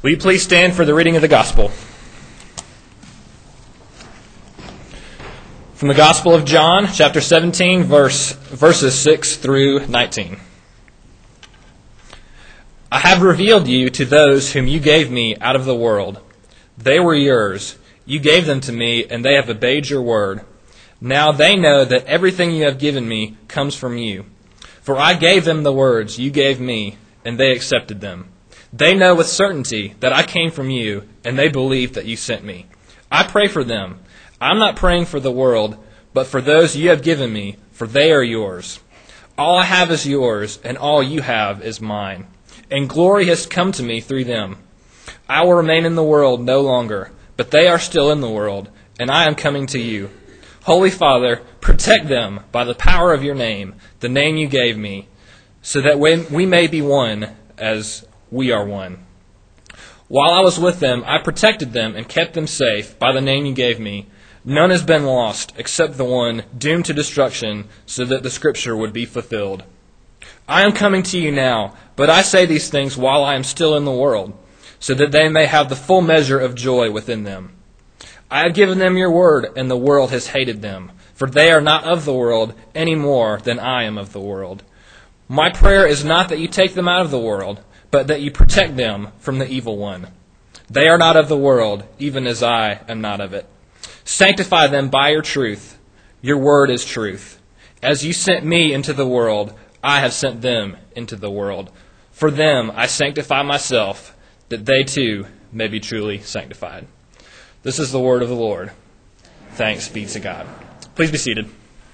Will you please stand for the reading of the Gospel? From the Gospel of John, chapter 17, verses 6 through 19. I have revealed you to those whom you gave me out of the world. They were yours. You gave them to me, and they have obeyed your word. Now they know that everything you have given me comes from you. For I gave them the words you gave me, and they accepted them. They know with certainty that I came from you, and they believe that you sent me. I pray for them. I'm not praying for the world, but for those you have given me, for they are yours. All I have is yours, and all you have is mine. And glory has come to me through them. I will remain in the world no longer, but they are still in the world, and I am coming to you. Holy Father, protect them by the power of your name, the name you gave me, so that we may be one as we are one. While I was with them, I protected them and kept them safe by the name you gave me. None has been lost except the one doomed to destruction, so that the scripture would be fulfilled. I am coming to you now, but I say these things while I am still in the world, so that they may have the full measure of joy within them. I have given them your word, and the world has hated them, for they are not of the world any more than I am of the world. My prayer is not that you take them out of the world, but that you protect them from the evil one. They are not of the world, even as I am not of it. Sanctify them by your truth. Your word is truth. As you sent me into the world, I have sent them into the world. For them I sanctify myself, that they too may be truly sanctified. This is the word of the Lord. Thanks be to God. Please be seated.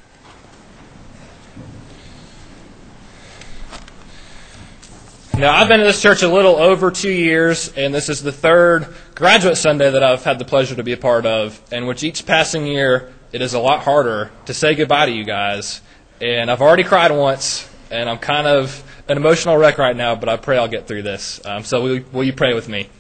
Now, I've been at this church a little over 2 years, and this is the third graduate Sunday that I've had the pleasure to be a part of, and with each passing year, it is a lot harder to say goodbye to you guys. And I've already cried once, and I'm kind of an emotional wreck right now, but I pray I'll get through this. So will you pray with me?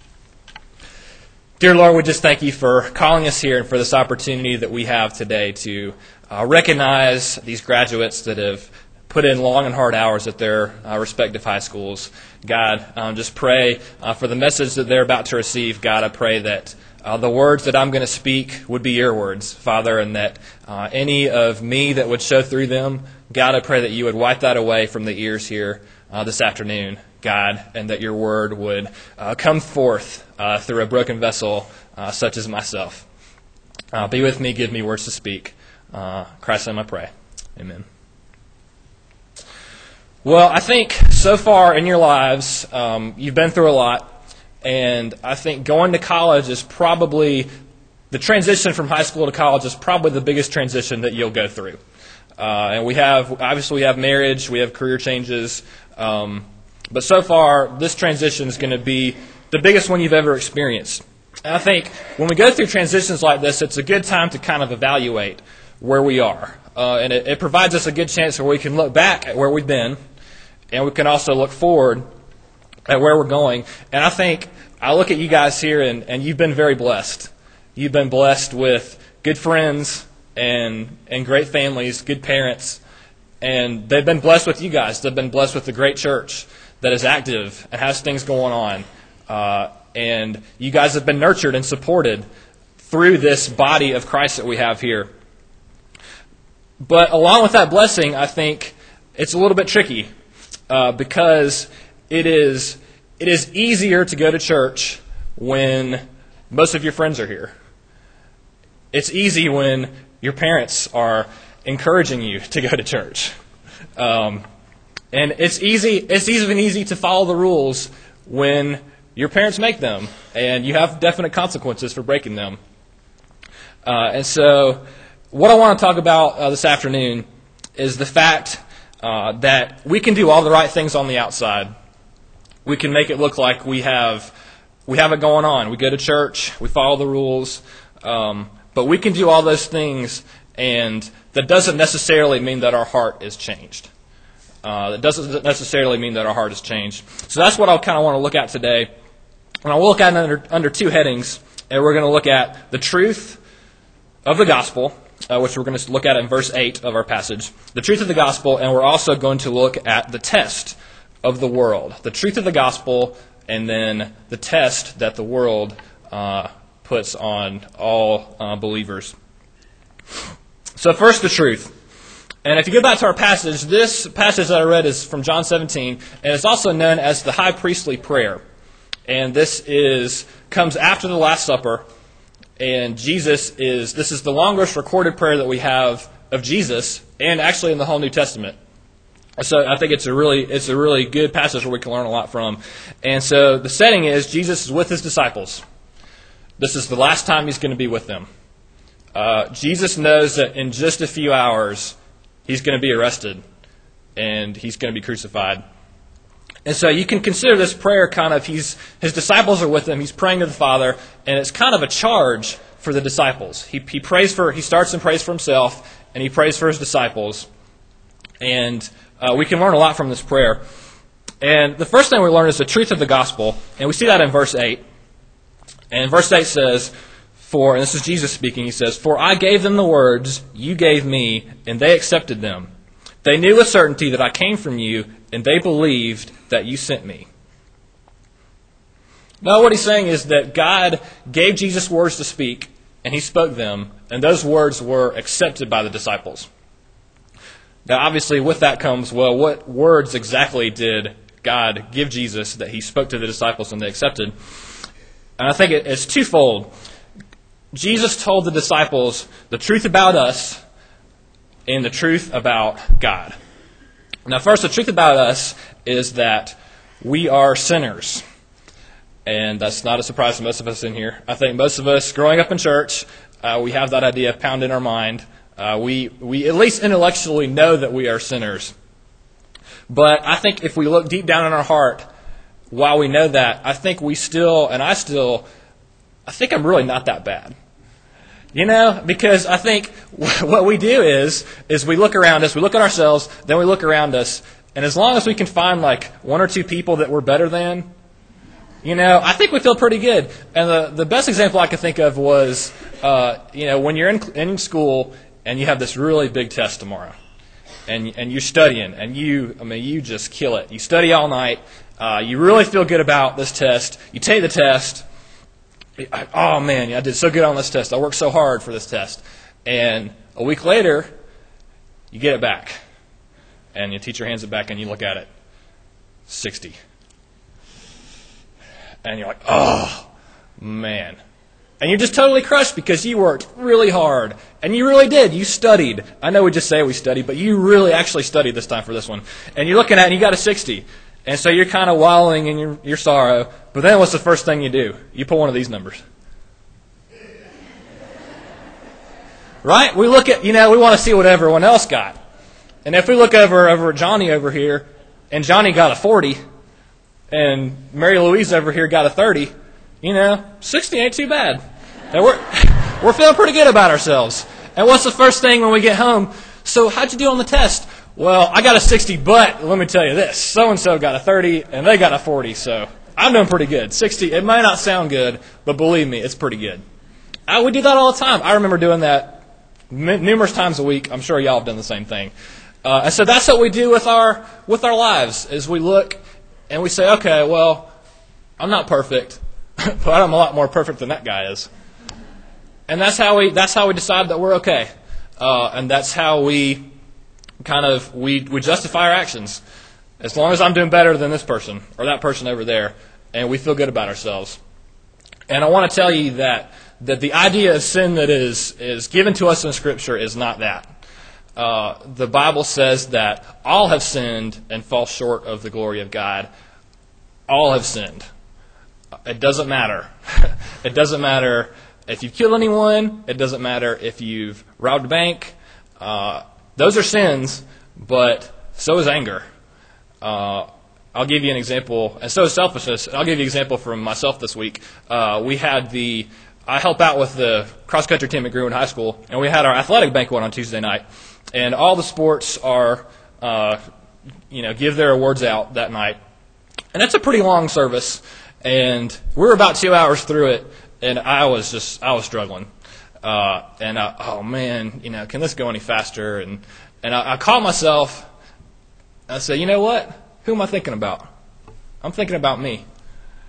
Dear Lord, we just thank you for calling us here and for this opportunity that we have today to recognize these graduates that have put in long and hard hours at their respective high schools. God, just pray for the message that they're about to receive. God, I pray that the words that I'm going to speak would be your words, Father, and that any of me that would show through them, God, I pray that you would wipe that away from the ears here this afternoon, God, and that your word would come forth through a broken vessel such as myself. Be with me, give me words to speak. Christ's name I pray. Amen. Well, I think so far in your lives, you've been through a lot, and I think going to college is probably, the transition from high school to college is probably the biggest transition that you'll go through. And we have marriage, we have career changes, but so far, this transition is going to be the biggest one you've ever experienced. And I think when we go through transitions like this, it's a good time to kind of evaluate where we are. And it provides us a good chance where we can look back at where we've been, and we can also look forward at where we're going. And I think I look at you guys here, and you've been very blessed. You've been blessed with good friends and great families, good parents. And they've been blessed with you guys. They've been blessed with a great church that is active and has things going on. And you guys have been nurtured and supported through this body of Christ that we have here. But along with that blessing, I think it's a little bit tricky because it is easier to go to church when most of your friends are here. It's easy when your parents are encouraging you to go to church. And it's even easy to follow the rules when your parents make them, and you have definite consequences for breaking them. And so what I want to talk about this afternoon is the fact that we can do all the right things on the outside. We can make it look like we have it going on. We go to church, we follow the rules, but we can do all those things, and that doesn't necessarily mean that our heart is changed. That doesn't necessarily mean that our heart is changed. So that's what I kind of want to look at today. And I'll look at it under two headings, and we're going to look at the truth of the gospel, which we're going to look at in verse 8 of our passage. The truth of the gospel, and we're also going to look at the test of the world. The truth of the gospel and then the test that the world puts on all believers. So first, the truth. And if you go back to our passage, this passage that I read is from John 17, and it's also known as the high priestly prayer. And this comes after the Last Supper, and this is the longest recorded prayer that we have of Jesus, and actually in the whole New Testament. So I think it's a really good passage where we can learn a lot from. And so the setting is Jesus is with his disciples. This is the last time he's going to be with them. Jesus knows that in just a few hours he's going to be arrested and he's going to be crucified. And so you can consider this prayer kind of, his disciples are with him, he's praying to the Father, and it's kind of a charge for the disciples. He starts and prays for himself, and he prays for his disciples. And we can learn a lot from this prayer. And the first thing we learn is the truth of the gospel, and we see that in verse 8. And verse 8 says, and this is Jesus speaking, he says, "For I gave them the words you gave me, and they accepted them. They knew with certainty that I came from you, and they believed that you sent me." Now what he's saying is that God gave Jesus words to speak, and he spoke them, and those words were accepted by the disciples. Now obviously with that comes, well, what words exactly did God give Jesus that he spoke to the disciples and they accepted? And I think it's twofold. Jesus told the disciples the truth about us and the truth about God. Now first, the truth about us is that we are sinners. And that's not a surprise to most of us in here. I think most of us growing up in church, we have that idea pounded in our mind. We at least intellectually know that we are sinners. But I think if we look deep down in our heart, while we know that, I think I think I'm really not that bad. Because I think what we do is we look around us, we look at ourselves, then we look around us, and as long as we can find like one or two people that we're better than, I think we feel pretty good. And the best example I could think of was, when you're in school and you have this really big test tomorrow, and you're studying, and you just kill it. You study all night. You really feel good about this test. You take the test. Oh man, I did so good on this test. I worked so hard for this test. And a week later, you get it back. And your teacher hands it back and you look at it. 60. And you're like, oh man. And you're just totally crushed because you worked really hard. And you really did. You studied. I know we just say we studied, but you really actually studied this time for this one. And you're looking at it and you got a 60. And so you're kind of wallowing in your sorrow. But then what's the first thing you do? You pull one of these numbers. Right? We look at, we want to see what everyone else got. And if we look over at Johnny over here, and Johnny got a 40, and Mary Louise over here got a 30, 60 ain't too bad. And we're feeling pretty good about ourselves. And what's the first thing when we get home? So how'd you do on the test? Well, I got a 60, but let me tell you this. So-and-so got a 30, and they got a 40, so I'm doing pretty good. 60, it might not sound good, but believe me, it's pretty good. We do that all the time. I remember doing that numerous times a week. I'm sure y'all have done the same thing. And so that's what we do with our lives, is we look and we say, okay, well, I'm not perfect, but I'm a lot more perfect than that guy is. And that's how we decide that we're okay. And that's how we we justify our actions. As long as I'm doing better than this person or that person over there, and we feel good about ourselves. And I want to tell you that the idea of sin that is given to us in Scripture is not that. The Bible says that all have sinned and fall short of the glory of God. All have sinned. It doesn't matter. It doesn't matter if you've killed anyone. It doesn't matter if you've robbed a bank. Those are sins, but so is anger. I'll give you an example, and so is selfishness. I'll give you an example from myself this week. I help out with the cross-country team at Greenwood High School, and we had our athletic banquet on Tuesday night. And all the sports are, give their awards out that night. And that's a pretty long service, and we were about 2 hours through it, and I was struggling. Oh man, can this go any faster? And I caught myself, and I said, you know what? Who am I thinking about? I'm thinking about me.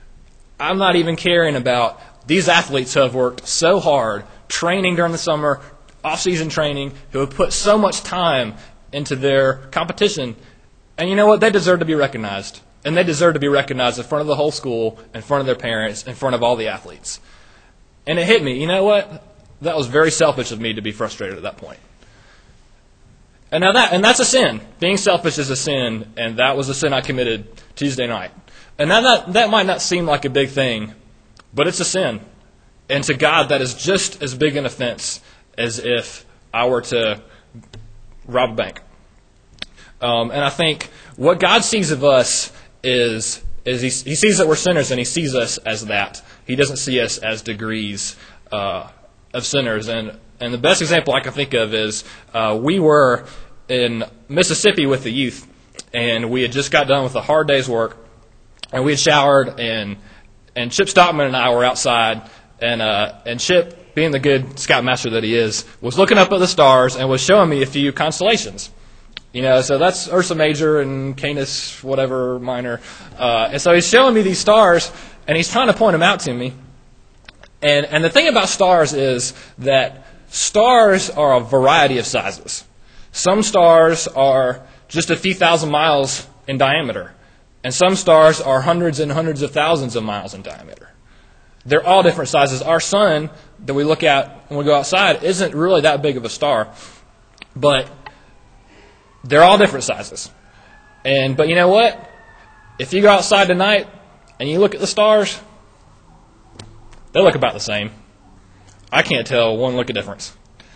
I'm not even caring about these athletes who have worked so hard, training during the summer, off-season training, who have put so much time into their competition. And you know what? They deserve to be recognized. And they deserve to be recognized in front of the whole school, in front of their parents, in front of all the athletes. And it hit me. You know what? That was very selfish of me to be frustrated at that point. And that's a sin. Being selfish is a sin, and that was a sin I committed Tuesday night. And that might not seem like a big thing, but it's a sin. And to God, that is just as big an offense as if I were to rob a bank. And I think what God sees of us is he sees that we're sinners, and he sees us as that. He doesn't see us as degrees of sinners. And the best example I can think of is we were in Mississippi with the youth, and we had just got done with a hard day's work, and we had showered, and Chip Stockman and I were outside, and Chip, being the good scoutmaster that he is, was looking up at the stars and was showing me a few constellations. So that's Ursa Major and Canis whatever minor. And so he's showing me these stars, and he's trying to point them out to me. And the thing about stars is that stars are a variety of sizes. Some stars are just a few thousand miles in diameter, and some stars are hundreds and hundreds of thousands of miles in diameter. They're all different sizes. Our sun that we look at when we go outside isn't really that big of a star, but they're all different sizes. But you know what? If you go outside tonight and you look at the stars, they look about the same. I can't tell one look of difference.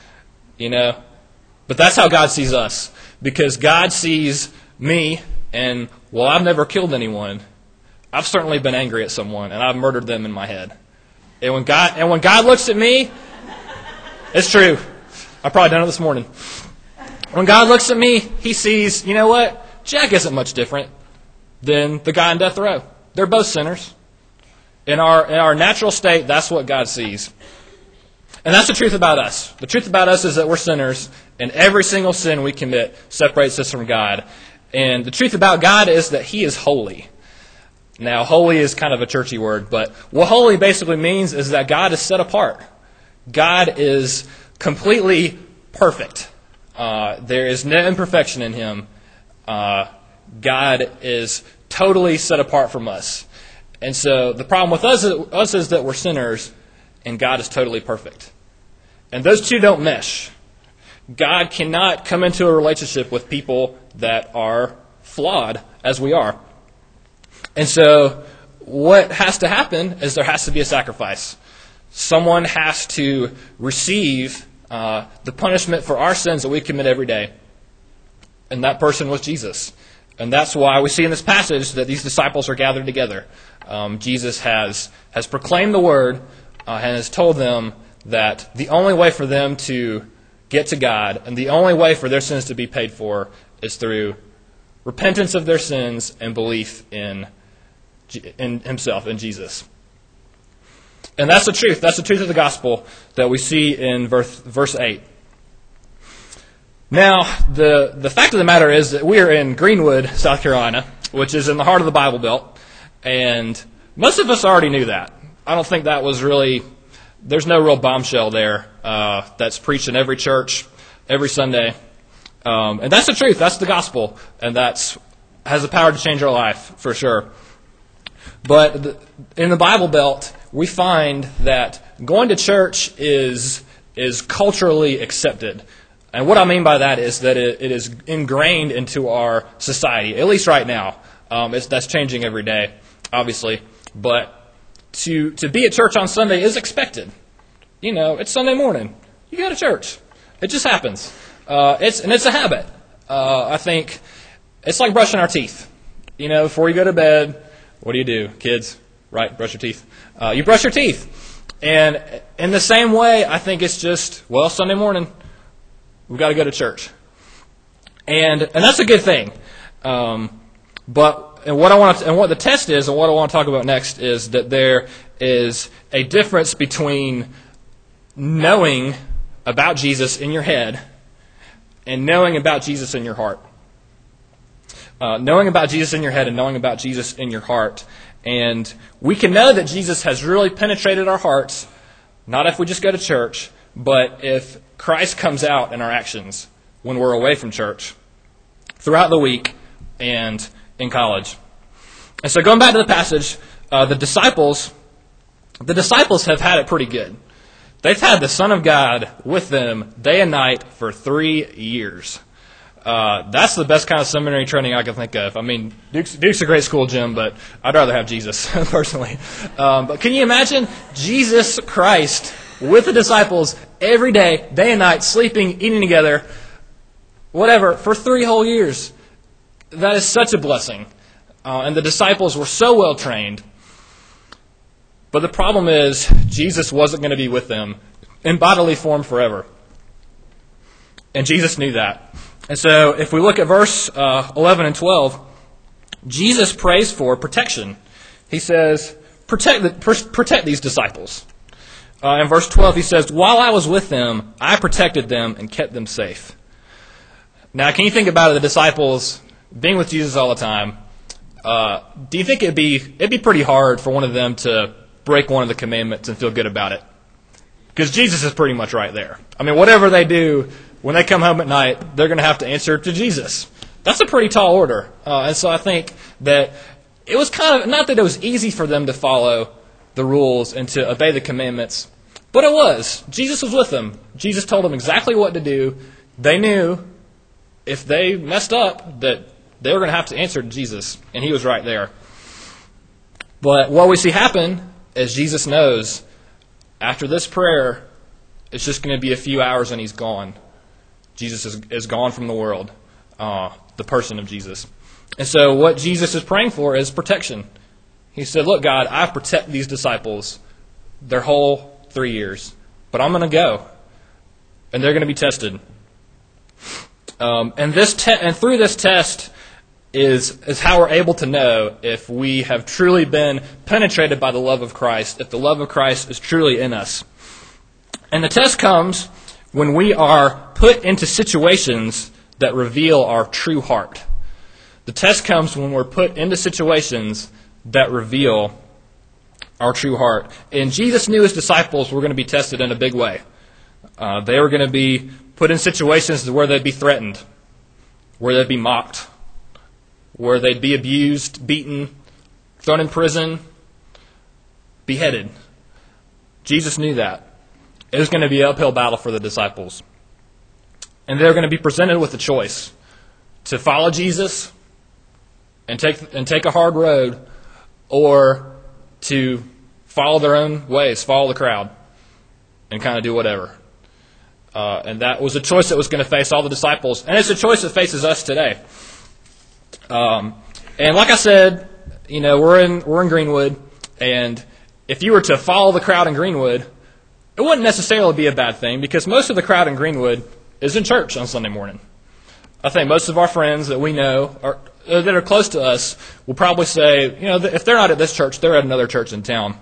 But that's how God sees us. Because God sees me, and while I've never killed anyone, I've certainly been angry at someone, and I've murdered them in my head. And when God looks at me, it's true. I've probably done it this morning. When God looks at me, he sees, you know what? Jack isn't much different than the guy in death row. They're both sinners. In our natural state, that's what God sees. And that's the truth about us. The truth about us is that we're sinners, and every single sin we commit separates us from God. And the truth about God is that he is holy. Now, holy is kind of a churchy word, but what holy basically means is that God is set apart. God is completely perfect. There is no imperfection in him. God is totally set apart from us. And so the problem with us is that we're sinners, and God is totally perfect. And those two don't mesh. God cannot come into a relationship with people that are flawed as we are. And so what has to happen is there has to be a sacrifice. Someone has to receive the punishment for our sins that we commit every day. And that person was Jesus. And that's why we see in this passage that these disciples are gathered together. Jesus has proclaimed the word and has told them that the only way for them to get to God and the only way for their sins to be paid for is through repentance of their sins and belief in himself, in Jesus. And that's the truth. That's the truth of the gospel that we see in verse 8. Now, the fact of the matter is that we are in Greenwood, South Carolina, which is in the heart of the Bible Belt, and most of us already knew that. I don't think that was really, there's no real bombshell there that's preached in every church, every Sunday. And that's the truth. That's the gospel, and that's has the power to change our life, for sure. But in the Bible Belt, we find that going to church is culturally accepted. And what I mean by that is that it is ingrained into our society, at least right now. That's changing every day, obviously. But to be at church on Sunday is expected. It's Sunday morning. You go to church. It just happens. It's a habit. I think it's like brushing our teeth. Before you go to bed, what do? Kids, right? Brush your teeth. You brush your teeth. And in the same way, I think it's just, Sunday morning, we've got to go to church. And that's a good thing. But what the test is, and what I want to talk about next, is that there is a difference between knowing about Jesus in your head and knowing about Jesus in your heart. Knowing about Jesus in your head and knowing about Jesus in your heart. And we can know that Jesus has really penetrated our hearts, not if we just go to church, but if Christ comes out in our actions when we're away from church, throughout the week, and in college. And so going back to the passage, the disciples have had it pretty good. They've had the Son of God with them day and night for 3 years. That's the best kind of seminary training I can think of. I mean, Duke's a great school, Jim, but I'd rather have Jesus, personally. But can you imagine Jesus Christ with the disciples every day and night, sleeping, eating together, whatever, for 3 whole years? That is such a blessing. And the disciples were so well trained. But the problem is, Jesus wasn't going to be with them in bodily form forever. And Jesus knew that. And so if we look at verse 11 and 12, Jesus prays for protection. He says, protect these disciples. In verse 12 he says, while I was with them, I protected them and kept them safe. Now can you think about it, the disciples being with Jesus all the time? Do you think it'd be pretty hard for one of them to break one of the commandments and feel good about it? Because Jesus is pretty much right there. I mean, whatever they do, when they come home at night, they're going to have to answer to Jesus. That's a pretty tall order. And so I think that it was kind of, not that it was easy for them to follow the rules and to obey the commandments, but it was. Jesus was with them. Jesus told them exactly what to do. They knew if they messed up that they were going to have to answer to Jesus, and he was right there. But what we see happen is Jesus knows after this prayer, it's just going to be a few hours and he's gone. Jesus is gone from the world, the person of Jesus. And so what Jesus is praying for is protection. He said, look, God, I've protected these disciples their whole 3 years, but I'm going to go, and they're going to be tested. And through this test is how we're able to know if we have truly been penetrated by the love of Christ, if the love of Christ is truly in us. And the test comes when we are put into situations that reveal our true heart. The test comes when we're put into situations that reveal our true heart. And Jesus knew his disciples were going to be tested in a big way. They were going to be put in situations where they'd be threatened, where they'd be mocked, where they'd be abused, beaten, thrown in prison, beheaded. Jesus knew that. It was going to be an uphill battle for the disciples. And they're going to be presented with a choice to follow Jesus and take a hard road, or to follow their own ways, follow the crowd, and kind of do whatever. And that was a choice that was going to face all the disciples. And it's a choice that faces us today. And like I said, we're in Greenwood, and if you were to follow the crowd in Greenwood, it wouldn't necessarily be a bad thing, because most of the crowd in Greenwood is in church on Sunday morning. I think most of our friends that we know that are close to us will probably say, if they're not at this church, they're at another church in town.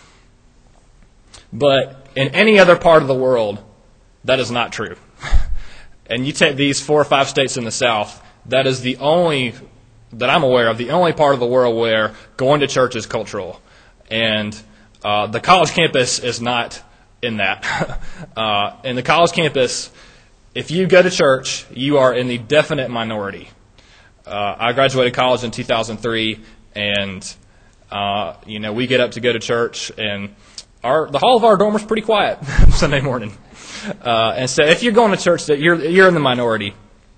But in any other part of the world, that is not true. And you take these 4 or 5 states in the South, that is the only, that I'm aware of, the only part of the world where going to church is cultural. And the college campus is not in that. In the college campus, if you go to church, you are in the definite minority. I graduated college in 2003, and we get up to go to church, and the hall of our dorm was pretty quiet Sunday morning. And so if you're going to church, that you're in the minority.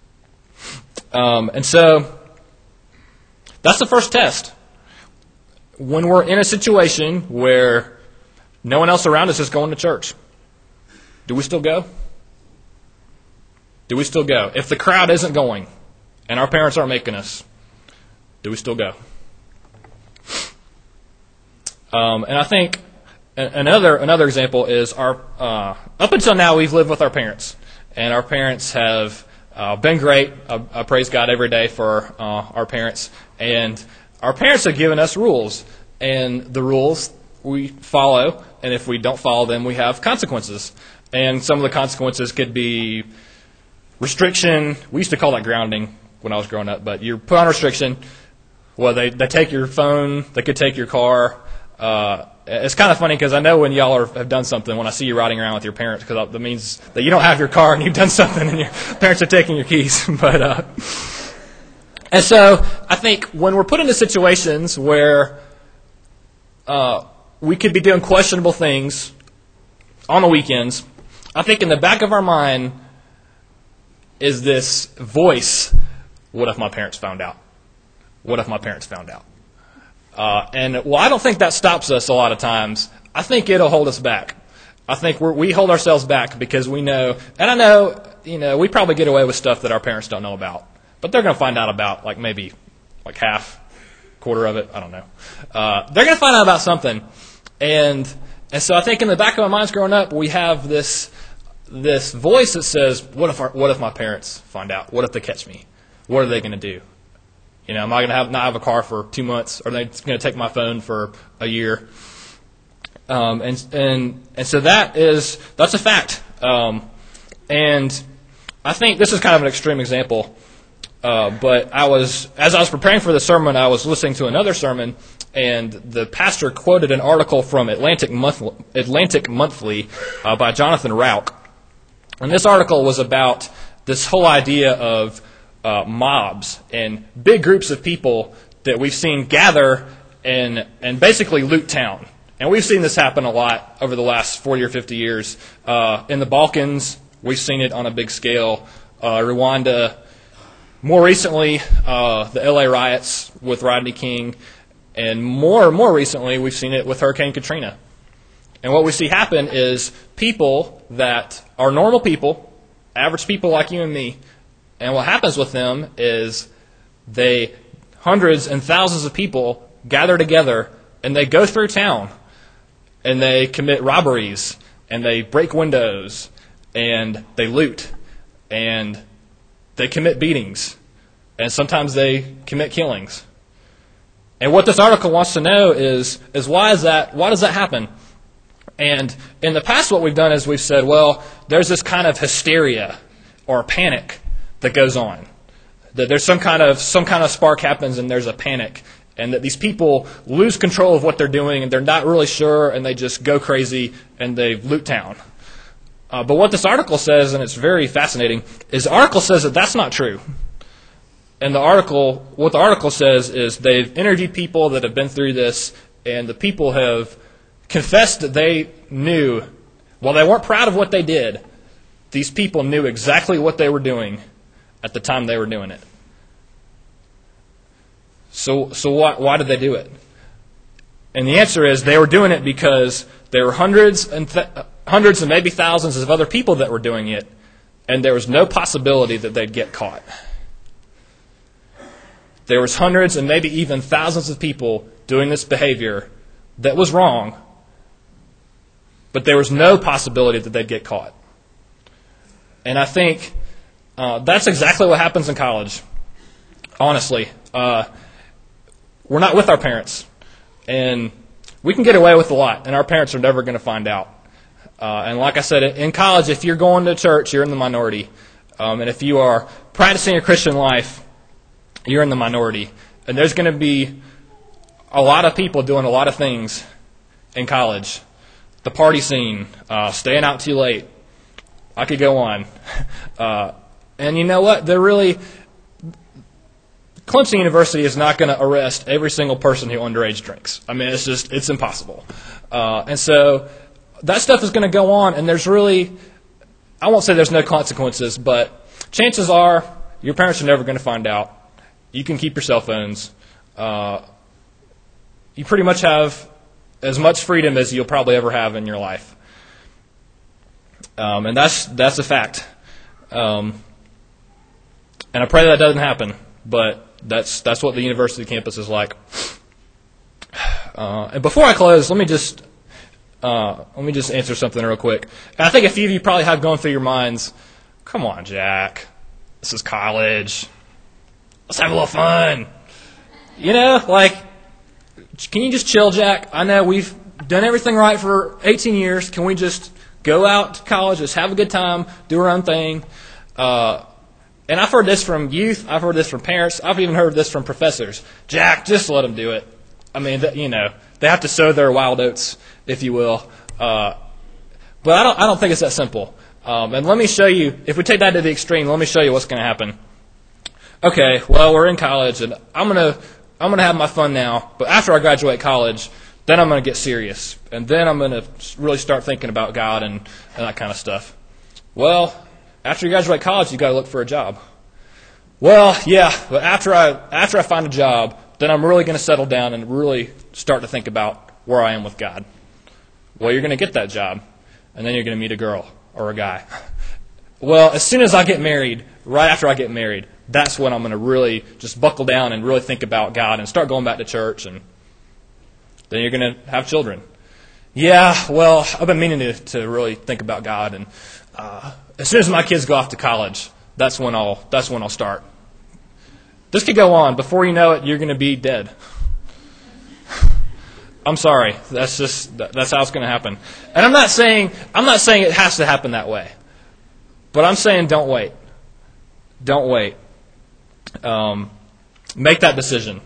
And so that's the first test. When we're in a situation where no one else around us is going to church, do we still go? Do we still go? If the crowd isn't going and our parents aren't making us, do we still go? And I think another example is up until now we've lived with our parents, and our parents have been great. I praise God every day for our parents, and our parents have given us rules, and the rules we follow, and if we don't follow them, we have consequences. And some of the consequences could be restriction. We used to call that grounding when I was growing up, but you're put on restriction. Well, they take your phone. They could take your car. It's kind of funny because I know when y'all have done something, when I see you riding around with your parents, because that means that you don't have your car and you've done something and your parents are taking your keys. And so I think when we're put into situations where we could be doing questionable things on the weekends, I think in the back of our mind is this voice, what if my parents found out? What if my parents found out? I don't think that stops us a lot of times. I think it'll hold us back. I think we hold ourselves back because we know, and I know, we probably get away with stuff that our parents don't know about, but they're going to find out about maybe half, quarter of it. I don't know. They're going to find out about something, and so I think in the back of our minds growing up, we have this voice that says, what if my parents find out? What if they catch me? What are they going to do? Am I going to not have a car for 2 months? Or are they going to take my phone for a year? And so that's a fact. And I think this is kind of an extreme example. But as I was preparing for the sermon, I was listening to another sermon, and the pastor quoted an article from Atlantic Monthly by Jonathan Rauch. And this article was about this whole idea of mobs and big groups of people that we've seen gather and basically loot town. And we've seen this happen a lot over the last 40 or 50 years. In the Balkans, we've seen it on a big scale. Rwanda, more recently, the LA riots with Rodney King, and more recently, we've seen it with Hurricane Katrina. And what we see happen is people that are normal people, average people like you and me, and what happens with them is hundreds and thousands of people gather together and they go through town and they commit robberies and they break windows and they loot and they commit beatings and sometimes they commit killings. And what this article wants to know is why does that happen? And in the past what we've done is we've said, well, there's this kind of hysteria or panic that goes on. That there's some kind of spark happens and there's a panic. And that these people lose control of what they're doing and they're not really sure and they just go crazy and they loot town. But what this article says, and it's very fascinating, is the article says that that's not true. And what the article says is they've interviewed people that have been through this, and the people have confessed that they knew, while they weren't proud of what they did, these people knew exactly what they were doing at the time they were doing it. So why did they do it? And the answer is they were doing it because there were hundreds and maybe thousands of other people that were doing it, and there was no possibility that they'd get caught. There was hundreds and maybe even thousands of people doing this behavior that was wrong, but there was no possibility that they'd get caught. And I think that's exactly what happens in college. Honestly, we're not with our parents, and we can get away with a lot, and our parents are never going to find out. And like I said, in college, if you're going to church, you're in the minority. And if you are practicing your Christian life, you're in the minority. And there's going to be a lot of people doing a lot of things in college. The party scene, staying out too late. I could go on. And you know what? Clemson University is not going to arrest every single person who underage drinks. I mean, it's impossible. And so that stuff is going to go on, and I won't say there's no consequences, but chances are your parents are never going to find out. You can keep your cell phones. You pretty much have as much freedom as you'll probably ever have in your life. And that's a fact. And I pray that doesn't happen, but that's what the university campus is like. And before I close, let me just answer something real quick. And I think a few of you probably have gone through your minds, come on, Jack, this is college. Let's have a little fun. Can you just chill, Jack? I know we've done everything right for 18 years. Can we just go out to college, just have a good time, do our own thing? And I've heard this from youth. I've heard this from parents. I've even heard this from professors. Jack, just let them do it. I mean, they have to sow their wild oats, if you will. But I don't think it's that simple. And let me show you, if we take that to the extreme, let me show you what's going to happen. Okay, well, we're in college, and I'm gonna have my fun now. But after I graduate college, then I'm going to get serious. And then I'm going to really start thinking about God and that kind of stuff. Well, after you graduate college, you've got to look for a job. Well, yeah, but after I find a job, then I'm really going to settle down and really start to think about where I am with God. Well, you're going to get that job, and then you're going to meet a girl or a guy. Well, as soon as I get married, right after I get married, that's when I'm going to really just buckle down and really think about God and start going back to church, and then you're going to have children. Yeah, well, I've been meaning to really think about God, and as soon as my kids go off to college, that's when I'll start. This could go on. Before you know it, you're going to be dead. I'm sorry. That's how it's going to happen. And I'm not saying it has to happen that way. But I'm saying don't wait. Don't wait. Make that decision.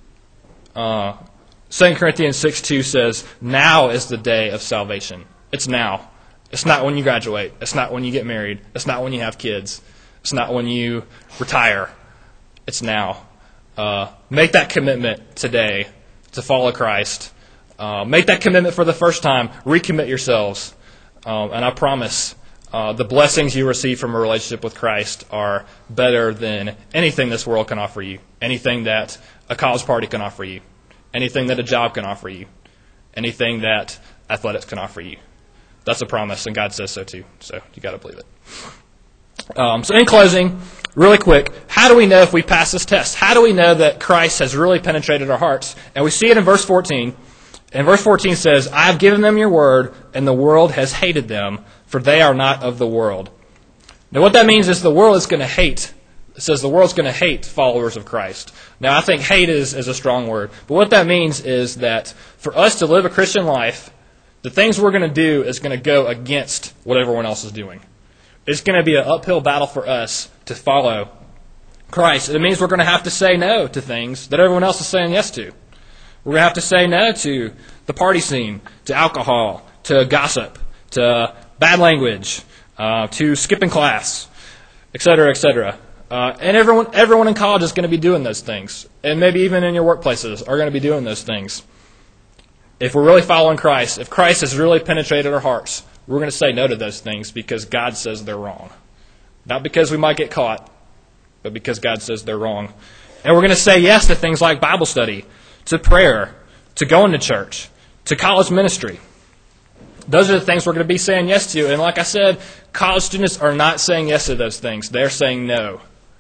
2 Corinthians 6:2 says, now is the day of salvation. It's now. It's not when you graduate. It's not when you get married. It's not when you have kids. It's not when you retire. It's now. Make that commitment today to follow Christ. Make that commitment for the first time. Recommit yourselves. And I promise the blessings you receive from a relationship with Christ are better than anything this world can offer you, anything that a college party can offer you, anything that a job can offer you, anything that athletics can offer you. That's a promise, and God says so too. So you got to believe it. So in closing, really quick, how do we know if we pass this test? How do we know that Christ has really penetrated our hearts? And we see it in verse 14. And verse 14 says, I have given them your word, and the world has hated them, for they are not of the world. Now what that means is the world is going to hate. It says the world's going to hate followers of Christ. Now I think hate is a strong word. But what that means is that for us to live a Christian life, the things we're going to do is going to go against what everyone else is doing. It's going to be an uphill battle for us to follow Christ. It means we're going to have to say no to things that everyone else is saying yes to. We're going to have to say no to the party scene, to alcohol, to gossip, to bad language, to skipping class, etc., etc. And everyone in college is going to be doing those things. And maybe even in your workplaces are going to be doing those things. If we're really following Christ, if Christ has really penetrated our hearts, we're going to say no to those things because God says they're wrong. Not because we might get caught, but because God says they're wrong. And we're going to say yes to things like Bible study, to prayer, to going to church, to college ministry. Those are the things we're going to be saying yes to. And like I said, college students are not saying yes to those things. They're saying no.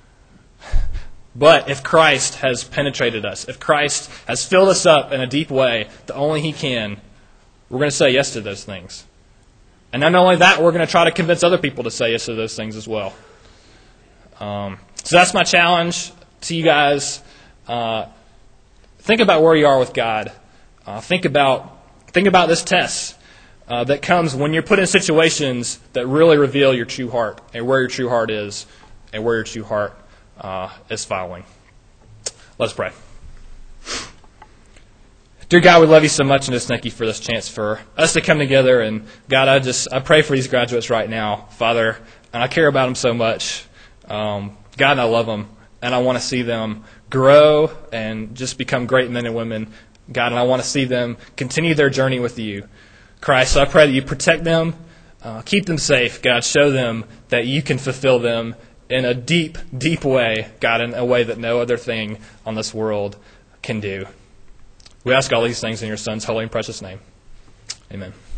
But if Christ has penetrated us, if Christ has filled us up in a deep way that only He can, we're going to say yes to those things. And not only that, we're going to try to convince other people to say yes to those things as well. So that's my challenge to you guys. Think about where you are with God. Think about this test that comes when you're put in situations that really reveal your true heart and where your true heart is and where your true heart is following. Let's pray. Dear God, we love you so much and just thank you for this chance for us to come together. And God, I pray for these graduates right now, Father, and I care about them so much. God, and I love them, and I want to see them grow and just become great men and women. God, and I want to see them continue their journey with you. Christ, so I pray that you protect them, keep them safe. God, show them that you can fulfill them in a deep, deep way, God, in a way that no other thing on this world can do. We ask all these things in your Son's holy and precious name. Amen.